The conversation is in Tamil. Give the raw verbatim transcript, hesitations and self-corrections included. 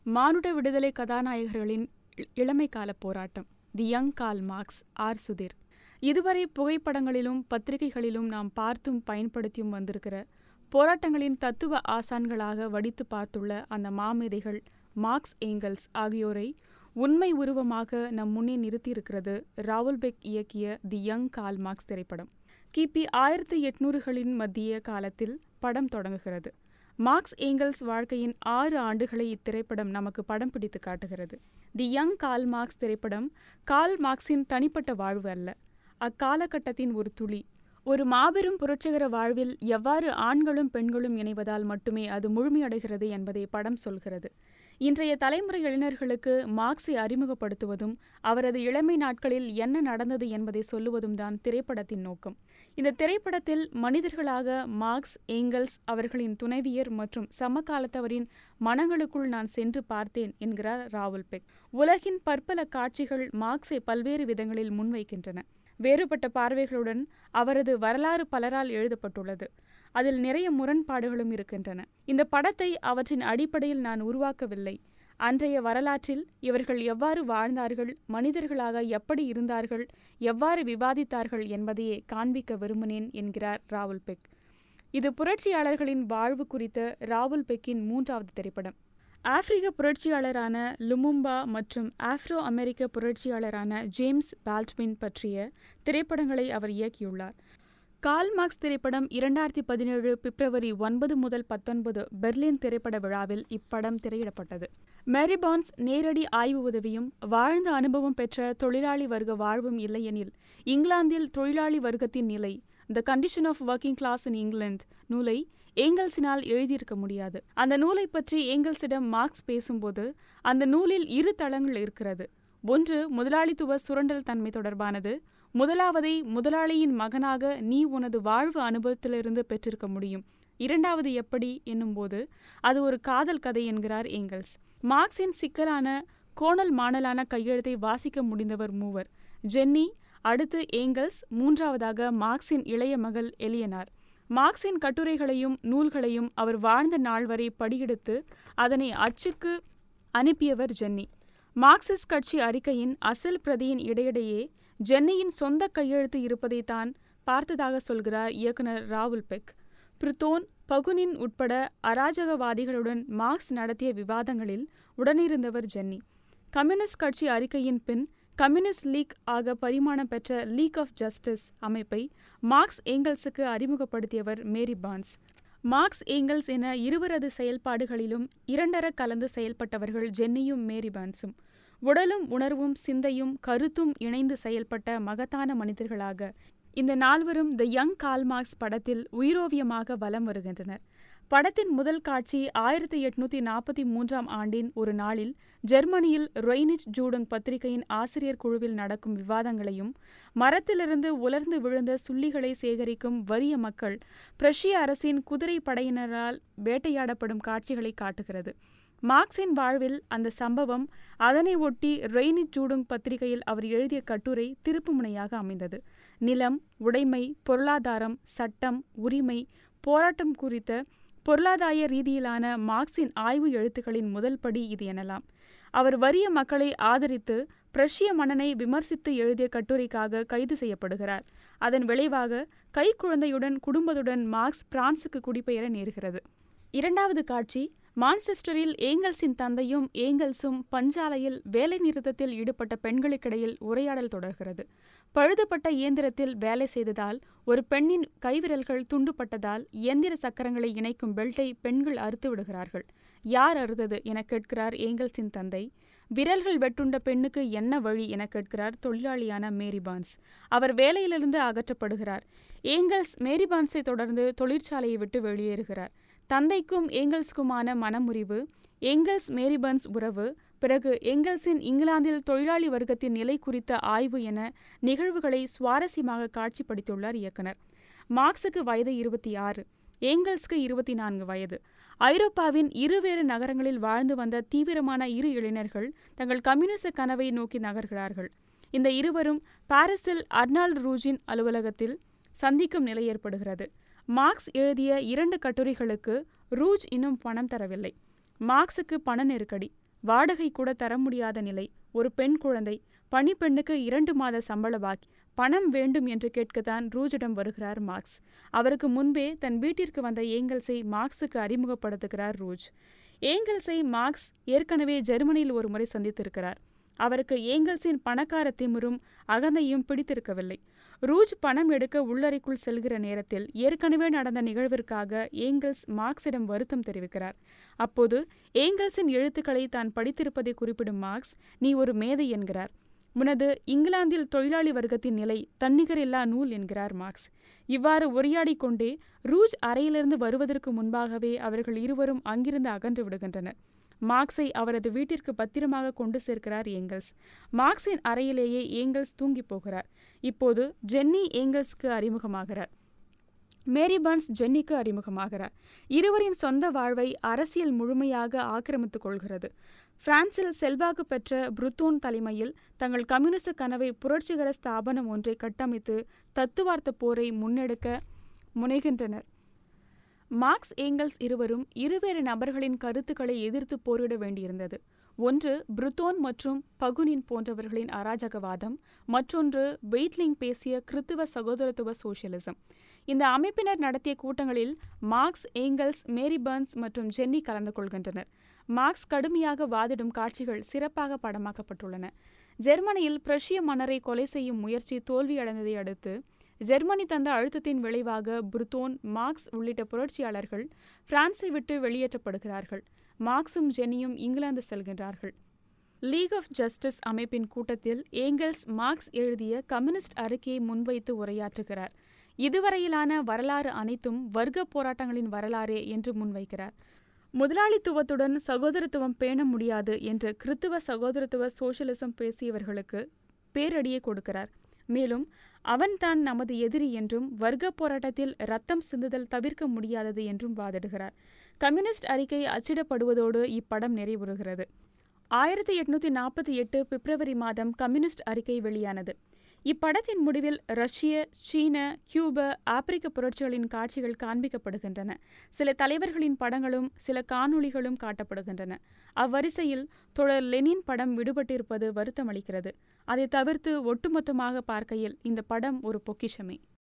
மானுட விடுதலை கதாநாயகர்களின் இளமை கால போராட்டம். The young Karl Marx. R Sudheer. இதுவரை புகைப்படங்களிலும் பத்திரிகைகளிலும் நாம் பார்த்தும் பயன்படுத்தியும் வந்திருக்கிற போராட்டங்களின் தத்துவ ஆசான்களாக வடித்து பார்த்துள்ள அந்த மாமேதைகள் மார்க்ஸ், ஏங்கல்ஸ் ஆகியோரை உண்மை உருவமாக நம் முன்னே நிறுத்தியிருக்கிறது ராவுல் பெக் இயக்கிய தி யங் கார்ல் மார்க்ஸ் திரைப்படம். கிபி ஆயிரத்தி எட்நூறுகளின் மத்திய காலத்தில் படம் தொடங்குகிறது. மார்க்ஸ், ஏங்கல்ஸ் வாழ்க்கையின் ஆறு ஆண்டுகளை இத்திரைப்படம் நமக்கு படம் பிடித்து காட்டுகிறது. தி யங் கார்ல் மார்க்ஸ் திரைப்படம் கார்ல் மார்க்ஸின் தனிப்பட்ட வாழ்வு அல்ல, அக்காலகட்டத்தின் ஒரு துளி. ஒரு மாபெரும் புரட்சிகர வாழ்வில் எவ்வாறு ஆண்களும் பெண்களும் இணைவதால் மட்டுமே அது முழுமையடைகிறது என்பதை படம் சொல்கிறது. இன்றைய தலைமுறை இளைஞர்களுக்கு மார்க்ஸை அறிமுகப்படுத்துவதும் அவரது இளமை நாட்களில் என்ன நடந்தது என்பதை சொல்லுவதும் தான் திரைப்படத்தின் நோக்கம். இந்த திரைப்படத்தில் மனிதர்களாக மார்க்ஸ், ஏங்கல்ஸ், அவர்களின் துணைவியர் மற்றும் சமகாலத்தவரின் மனங்களுக்குள் நான் சென்று பார்த்தேன் என்கிறார் ராவுல் பெக். உலகின் பற்பல காட்சிகள் மார்க்ஸை பல்வேறு விதங்களில் முன்வைக்கின்றன. வேறுபட்ட பார்வைகளுடன் அவரது வரலாறு பலரால் எழுதப்பட்டுள்ளது. அதில் நிறைய முரண்பாடுகளும் இருக்கின்றன. இந்த படத்தை அவற்றின் அடிப்படையில் நான் உருவாக்கவில்லை. அன்றைய வரலாற்றில் இவர்கள் எவ்வாறு வாழ்ந்தார்கள், மனிதர்களாக எப்படி இருந்தார்கள், எவ்வாறு விவாதித்தார்கள் என்பதையே காண்பிக்க விரும்பினேன் என்கிறார் ராவுல் பெக். இது புரட்சியாளர்களின் வாழ்வு குறித்த ராவுல் பெக்கின் மூன்றாவது திரைப்படம். ஆப்பிரிக்க புரட்சியாளரான லுமும்பா மற்றும் ஆப்ரோ அமெரிக்க புரட்சியாளரான ஜேம்ஸ் பால்ட்வின் பற்றிய திரைப்படங்களை அவர் இயக்கியுள்ளார். கார்ல் மார்க்ஸ் திரைப்படம் இரண்டாயிரத்தி பதினேழு பிப்ரவரி ஒன்பது முதல் பத்தொன்பது பெர்லின் திரைப்பட விழாவில் இப்படம் திரையிடப்பட்டது. மேரி பான்ஸ் நேரடி ஆய்வு உதவியும் வாழ்ந்த அனுபவம் பெற்ற தொழிலாளி வர்க்க வாழ்வும் இல்லையெனில் இங்கிலாந்தில் தொழிலாளி வர்க்கத்தின் நிலை, the condition of working class in England நூலை ஏங்கல்ஸினால் எழுதியிருக்க முடியாது. அந்த நூலை பற்றி ஏங்கல்ஸிடம் மார்க்ஸ் பேசும்போது அந்த நூலில் இரு தளங்கள் இருக்கிறது. ஒன்று முதலாளித்துவ சுரண்டல் தன்மை தொடர்பானது. முதலாவதை முதலாளியின் மகனாக நீ உனது வாழ்வு அனுபவத்திலிருந்து பெற்றிருக்க முடியும். இரண்டாவது எப்படி என்னும்போது அது ஒரு காதல் கதை என்கிறார் ஏங்கல்ஸ். மார்க்ஸின் சிக்கலான கோணல் மாணலான கையெழுத்தை வாசிக்க முடிந்தவர் மூவர்: ஜென்னி, அடுத்து ஏங்கல்ஸ், மூன்றாவதாக மார்க்ஸின் இளைய மகள் எலியனார். மார்க்ஸின் கட்டுரைகளையும் நூல்களையும் அவர் வாழ்ந்த நாள் வரை படியெடுத்து அதனை அச்சுக்கு அனுப்பியவர் ஜென்னி. மார்க்சிஸ்ட் கட்சி அறிக்கையின் அசல் பிரதியின் இடையிடையே ஜென்னியின் சொந்த கையெழுத்து இருப்பதை தான் பார்த்ததாக சொல்கிறார் இயக்குனர் ராவுல் பெக். புருத்தோன், பகுனின் உட்பட அராஜகவாதிகளுடன் மார்க்ஸ் நடத்திய விவாதங்களில் உடனிருந்தவர் ஜென்னி. கம்யூனிஸ்ட் கட்சி அறிக்கையின் பின் கம்யூனிஸ்ட் லீக் ஆக பரிமாணம் பெற்ற லீக் ஆஃப் ஜஸ்டிஸ் அமைப்பை மார்க்ஸ், ஏங்கல்ஸுக்கு அறிமுகப்படுத்தியவர் மேரி பான்ஸ். மார்க்ஸ், ஏங்கல்ஸ் என இருவரது செயல்பாடுகளிலும் இரண்டர கலந்து செயல்பட்டவர்கள் ஜென்னியும் மேரி பான்ஸும். உடலும் உணர்வும் சிந்தையும் கருத்தும் இணைந்து செயல்பட்ட மகத்தான மனிதர்களாக இந்த நால்வரும் த யங் கார்ல் மார்க்ஸ் படத்தில் உயிரோவியமாக வலம் வருகின்றனர். படத்தின் முதல் காட்சி ஆயிரத்தி எட்நூத்தி நாற்பத்தி மூன்றாம் ஆண்டின் ஒரு நாளில் ஜெர்மனியில் ரொய்னிச் ஜூடங் பத்திரிகையின் ஆசிரியர் குழுவில் நடக்கும் விவாதங்களையும் மரத்திலிருந்து உலர்ந்து விழுந்த சுள்ளிகளை சேகரிக்கும் வறிய மக்கள் பிரஷ்ய அரசின் குதிரை படையினரால் வேட்டையாடப்படும் காட்சிகளை காட்டுகிறது. மார்க்ஸின் வாழ்வில் அந்த சம்பவம், அதனை ஒட்டி ரொய்னிச் ஜூடங் பத்திரிகையில் அவர் எழுதிய கட்டுரை திருப்புமுனையாக அமைந்தது. நிலம், உடைமை, பொருளாதாரம், சட்டம், உரிமை, போராட்டம் குறித்த பொருளாதார ரீதியிலான மார்க்ஸின் ஆய்வு எழுத்துக்களின் முதல் படி இது எனலாம். அவர் வறிய மக்களை ஆதரித்து பிரஷ்ய மன்னனை விமர்சித்து எழுதிய கட்டுரைக்காக கைது செய்யப்படுகிறார். அதன் விளைவாக கைக்குழந்தையுடன் குடும்பத்துடன் மார்க்ஸ் பிரான்சுக்கு குடிபெயர நேருகிறது. இரண்டாவது காட்சி மான்செஸ்டரில் ஏங்கல்ஸின் தந்தையும் ஏங்கல்ஸும் பஞ்சாலையில் வேலை நிறுத்தத்தில் ஈடுபட்ட பெண்களுக்கிடையில் உரையாடல் தொடர்கிறது. பழுதுபட்ட இயந்திரத்தில் வேலை செய்ததால் ஒரு பெண்ணின் கைவிரல்கள் துண்டுபட்டதால் இயந்திர சக்கரங்களை இணைக்கும் பெல்ட்டை பெண்கள் அறுத்து விடுகிறார்கள். யார் அறுத்தது என கேட்கிறார் ஏங்கல்ஸின் தந்தை. விரல்கள் வெட்டுண்ட பெண்ணுக்கு என்ன வழி என கேட்கிறார் தொழிலாளியான மேரி பான்ஸ். அவர் வேலையிலிருந்து அகற்றப்படுகிறார். ஏங்கல்ஸ் மேரி பான்ஸை தொடர்ந்து தொழிற்சாலையை விட்டு வெளியேறுகிறார். தந்தைக்கும் ஏங்கல்ஸுக்குமான மனமுறிவு, ஏங்கல்ஸ் மேரி பான்ஸ் உறவு, பிறகு ஏங்கல்ஸின் இங்கிலாந்தில் தொழிலாளி வர்க்கத்தின் நிலை குறித்த ஆய்வு என நிகழ்வுகளை சுவாரஸ்யமாக காட்சிப்படுத்தியுள்ளார் இயக்குனர். மார்க்ஸுக்கு வயது இருபத்தி ஆறு, ஏங்கல்ஸ்க்கு இருபத்தி நான்கு வயது. ஐரோப்பாவின் இருவேறு நகரங்களில் வாழ்ந்து வந்த தீவிரமான இரு இளைஞர்கள் தங்கள் கம்யூனிச கனவை நோக்கி நகர்கிறார்கள். இந்த இருவரும் பாரிஸில் அர்னால்ட் ரூஜின் அலுவலகத்தில் சந்திக்கும் நிலை ஏற்படுகிறது. மார்க்ஸ் எழுதிய இரண்டு கட்டுரைகளுக்கு ரூஜ் இன்னும் பணம் தரவில்லை. மார்க்ஸுக்கு பண நெருக்கடி. வாடகை கூட தர முடியாத நிலை, ஒரு பெண் குழந்தை, பணிப்பெண்ணுக்கு இரண்டு மாத சம்பள பாக்கி, பணம் வேண்டும் என்று கேட்கத்தான் ரூஜிடம் வருகிறார் மார்க்ஸ். அவருக்கு முன்பே தன் வீட்டிற்கு வந்த ஏங்கல்ஸை மார்க்ஸுக்கு அறிமுகப்படுத்துகிறார் ரூஜ். ஏங்கல்ஸை மார்க்ஸ் ஏற்கனவே ஜெர்மனியில் ஒரு முறை சந்தித்திருக்கிறார். அவருக்கு ஏங்கல்ஸின் பணக்கார திமிரும் அகந்தையும் பிடித்திருக்கவில்லை. ரூஜ் பணம் எடுக்க உள்ளறைக்குள் செல்கிற நேரத்தில் ஏற்கனவே நடந்த நிகழ்விற்காக ஏங்கல்ஸ் மார்க்ஸிடம் வருத்தம் தெரிவிக்கிறார். அப்போது ஏங்கல்ஸின் எழுத்துக்களை தான் படித்திருப்பதை குறிப்பிடும் மார்க்ஸ், நீ ஒரு மேதை என்கிறார். முனது இங்கிலாந்தில் தொழிலாளி வர்க்கத்தின் நிலை தன்னிகரில்லா நூல் என்கிறார் மார்க்ஸ். இவ்வாறு உரையாடி கொண்டே ரூஜ் அறையிலிருந்து வருவதற்கு முன்பாகவே அவர்கள் இருவரும் அங்கிருந்து அகன்று விடுகின்றனர். மார்க்ஸை அவரது வீட்டிற்கு பத்திரமாக கொண்டு சேர்க்கிறார் ஏங்கல்ஸ். மார்க்ஸின் அறையிலேயே ஏங்கல்ஸ் தூங்கி போகிறார். இப்போது ஜென்னி ஏங்கல்ஸ்க்கு அறிமுகமாகிறார். மேரி பர்ன்ஸ் ஜென்னிக்கு அறிமுகமாகிறார். இருவரின் சொந்த வாழ்வை அரசியல் முழுமையாக ஆக்கிரமித்துக் கொள்கிறது. பிரான்சில் செல்வாக்கு பெற்ற புருத்தோன் தலைமையில் தங்கள் கம்யூனிச கனவை புரட்சிகர ஸ்தாபனம் ஒன்றை கட்டமைத்து தத்துவார்த்த போரை முன்னெடுக்க முனைகின்றனர். மார்க்ஸ் ஏங்கல்ஸ் இருவரும் இருவேறு நபர்களின் கருத்துக்களை எதிர்த்து போரிட வேண்டியிருந்தது. ஒன்று புருத்தோன் மற்றும் பகுனின் போன்றவர்களின் அராஜகவாதம், மற்றொன்று வெய்ட்லிங் பேசிய கிறித்துவ சகோதரத்துவ சோசியலிசம். இந்த அமைப்பினர் நடத்திய கூட்டங்களில் மார்க்ஸ், ஏங்கல்ஸ், மேரி பர்ன்ஸ் மற்றும் ஜென்னி கலந்து கொள்கின்றனர். மார்க்ஸ் கடுமையாக வாதிடும் காட்சிகள் சிறப்பாக படமாக்கப்பட்டுள்ளன. ஜெர்மனியில் பிரஷ்ய மன்னரை கொலை செய்யும் முயற்சி தோல்வியடைந்ததை அடுத்து ஜெர்மனி தந்த அழுத்தத்தின் விளைவாக புருத்தோன், மார்க்ஸ் உள்ளிட்ட புரட்சியாளர்கள் பிரான்ஸை விட்டு வெளியேற்றப்படுகிறார்கள். மார்க்ஸும் ஜென்னியும் இங்கிலாந்து செல்கின்றார்கள். லீக் ஆஃப் ஜஸ்டிஸ் அமைப்பின் கூட்டத்தில் ஏங்கல்ஸ் மார்க்ஸ் எழுதிய கம்யூனிஸ்ட் அறிக்கையை முன்வைத்து உரையாற்றுகிறார். இதுவரையிலான வரலாறு அனைத்தும் வர்க்க போராட்டங்களின் வரலாறே என்று முன்வைக்கிறார். முதலாளித்துவத்துடன் சகோதரத்துவம் பேண முடியாது என்று கிறித்துவ சகோதரத்துவ சோசியலிசம் பேசியவர்களுக்கு பேரடியை கொடுக்கிறார். மேலும் அவன்தான் நமது எதிரி என்றும் வர்க்க போராட்டத்தில் இரத்தம் சிந்துதல் தவிர்க்க முடியாதது என்றும் வாதிடுகிறார். கம்யூனிஸ்ட் அறிக்கை அச்சிடப்படுவதோடு இப்படம் நிறைவுறுகிறது. ஆயிரத்தி எட்நூத்தி நாற்பத்தி எட்டு பிப்ரவரி மாதம் கம்யூனிஸ்ட் அறிக்கை வெளியானது. இப்படத்தின் முடிவில் ரஷ்ய, சீன, கியூப, ஆப்பிரிக்க புரட்சிகளின் காட்சிகள் காண்பிக்கப்படுகின்றன. சில தலைவர்களின் படங்களும் சில காணொளிகளும் காட்டப்படுகின்றன. அவ்வரிசையில் தொடர் லெனின் படம் விடுபட்டிருப்பது வருத்தமளிக்கிறது. அதை தவிர்த்து ஒட்டுமொத்தமாக பார்க்கையில் இந்த படம் ஒரு பொக்கிஷமே.